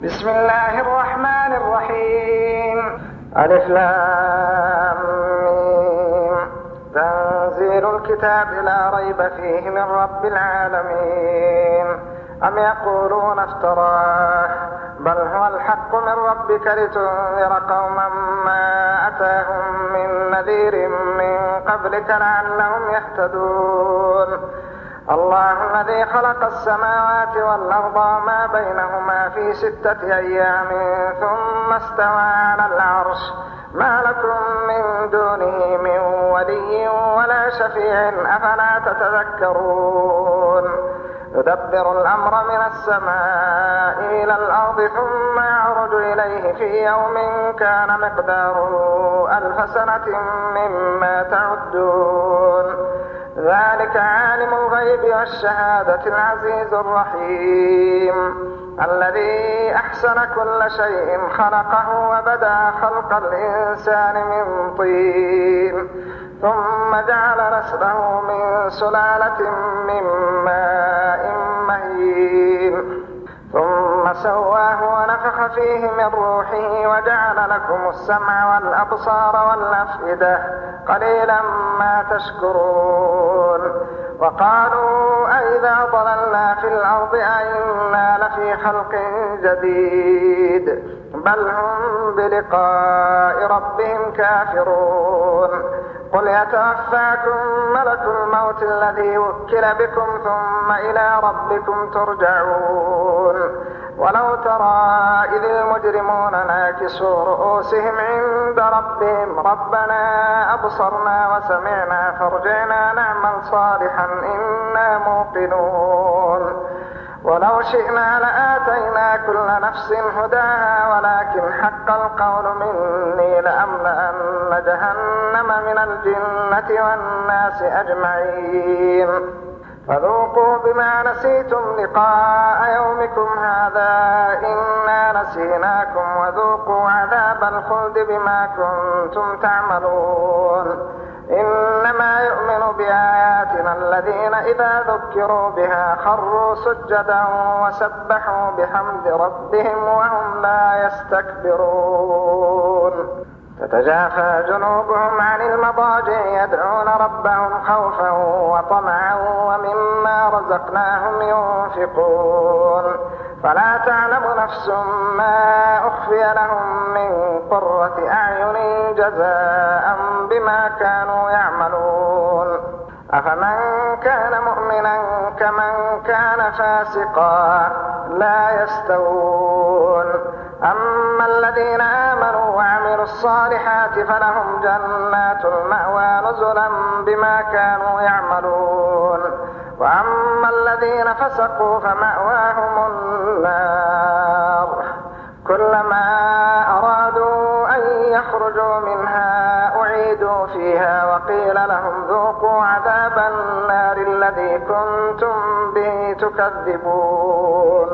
بسم الله الرحمن الرحيم. ألف لام ميم. تنزيل الكتاب لا ريب فيه من رب العالمين. أم يقولون افتراه بل هو الحق من ربك لتنذر قوما ما أتاهم من نذير من قبلك لعلهم يهتدون. الله الذي خلق السماوات والأرض وما بينهما في 6 أيام ثم استوى على العرش ما لكم من دونه من ولي ولا شفيع أفلا تتذكرون. يدبر الأمر من السماء إلى الأرض ثم يعرج إليه في يوم كان مقداره 1000 سنة مما تعدون. ذلك عالم الغيب والشهادة العزيز الرحيم الذي أحسن كل شيء خلقه وبدأ خلق الإنسان من طين ثم جعل نسله من سلالة من ماء مهين ثم سواه ونفخ فيه من روحه وجعل لكم السمع والأبصار والأفئدة قليلا ما تشكرون. وقالوا أئذا ضللنا في الأرض أئنا لفي خلق جديد بل هم بلقاء ربهم كافرون. قل يتوفاكم ملك الموت الذي وكل بكم ثم إلى ربكم ترجعون. ولو ترى إذ المجرمون ناكسوا رؤوسهم عند ربهم ربنا أبصرنا وسمعنا فارجعنا نعمل صالحا إنا موقنون. ولو شئنا لآتينا كل نفس هداها ولكن حق القول مني لأملأن جهنم من الجنة والناس أجمعين. فذوقوا بما نسيتم لقاء يومكم هذا إنا نسيناكم وذوقوا عذاب الخلد بما كنتم تعملون. إنما يؤمن بآياتنا الذين إذا ذكروا بها خروا سجدا وسبحوا بحمد ربهم وهم لا يستكبرون. تتجافى جنوبهم عن المضاجع يدعون ربهم خوفا وطمعا ومما رزقناهم ينفقون. فلا تعلم نفس ما أخفي لهم من قرة أعين جزاء بما كانوا يعملون. أفمن كان مؤمنا كمن كان فاسقا لا يستوون. أما الذين آمنوا وعملوا الصالحات فلهم جنات المأوى نزلا بما كانوا يعملون. وأما الذين فسقوا فمأواهم النار كلما أرادوا أن يخرجوا منها أعيدوا فيها وقيل لهم ذوقوا عذاب النار الذي كنتم به تكذبون.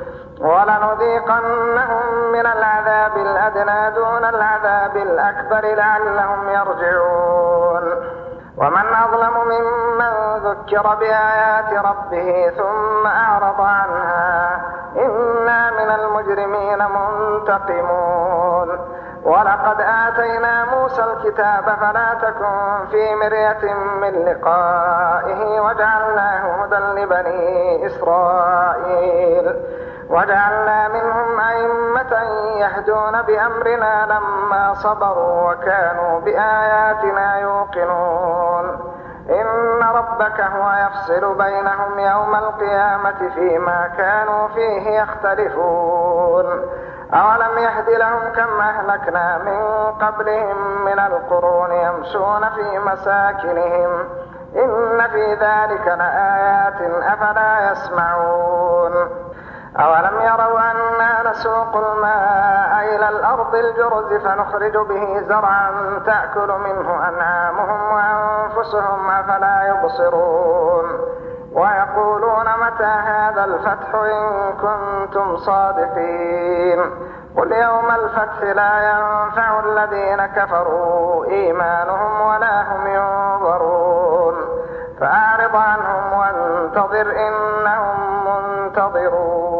ولنذيقنهم من العذاب الأدنى دون العذاب الأكبر لعلهم يرجعون. ومن أظلم ممن ذكر بآيات ربه ثم أعرض عنها إنا من المجرمين منتقمون. ولقد آتينا موسى الكتاب فلا تكن في مرية من لقائه وجعلناه هدى لبني إسرائيل وجعلنا منهم أئمة يهدون بأمرنا لما صبروا وكانوا بآياتنا يوقنون. إن ربك هو يفصل بينهم يوم القيامة فيما كانوا فيه يختلفون. أولم يهد لهم كم أهلكنا من قبلهم من القرون يمشون في مساكنهم إن في ذلك لآيات أفلا يسمعون. أولم يروا أنا نسوق الماء إلى الأرض الجرز فنخرج به زرعا تأكل منه أنعامهم وأنفسهم أفلا يبصرون. ويقولون متى هذا الفتح إن كنتم صادقين. قل يوم الفتح لا ينفع الذين كفروا إيمانهم ولا هم ينظرون. فأعرض عنهم وانتظر إنهم منتظرون.